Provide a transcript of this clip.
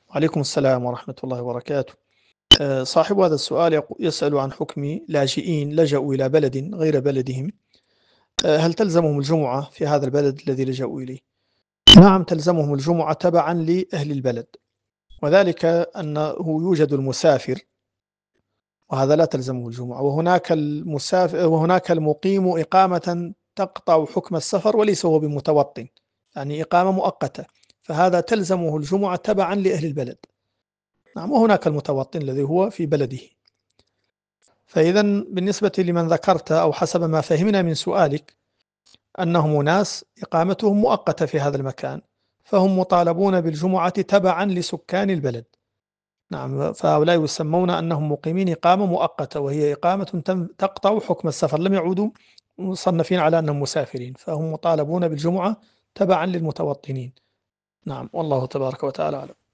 وعليكم السلام ورحمة الله وبركاته. صاحب هذا السؤال يسأل عن حكم لاجئين لجأوا إلى بلد غير بلدهم. هل تلزمهم الجمعة في هذا البلد الذي لجأوا إليه؟ نعم، تلزمهم الجمعة تبعا لأهل البلد، وذلك أنه يوجد المسافر وهذا لا تلزمه الجمعة، وهناك المسافر وهناك المقيم إقامة تقطع حكم السفر وليس هو بمتوطن، يعني إقامة مؤقتة، فهذا تلزمه الجمعة تبعا لأهل البلد. نعم، وهناك المتوطن الذي هو في بلده. فإذا بالنسبة لمن ذكرت أو حسب ما فهمنا من سؤالك أنهم ناس إقامتهم مؤقتة في هذا المكان، فهم مطالبون بالجمعة تبعا لسكان البلد. نعم، فهؤلاء يسمون أنهم مقيمين إقامة مؤقتة، وهي إقامة تقطع حكم السفر، لم يعودوا مصنفين على أنهم مسافرين، فهم مطالبون بالجمعة تبعا للمتوطنين. نعم، والله تبارك وتعالى أعلم.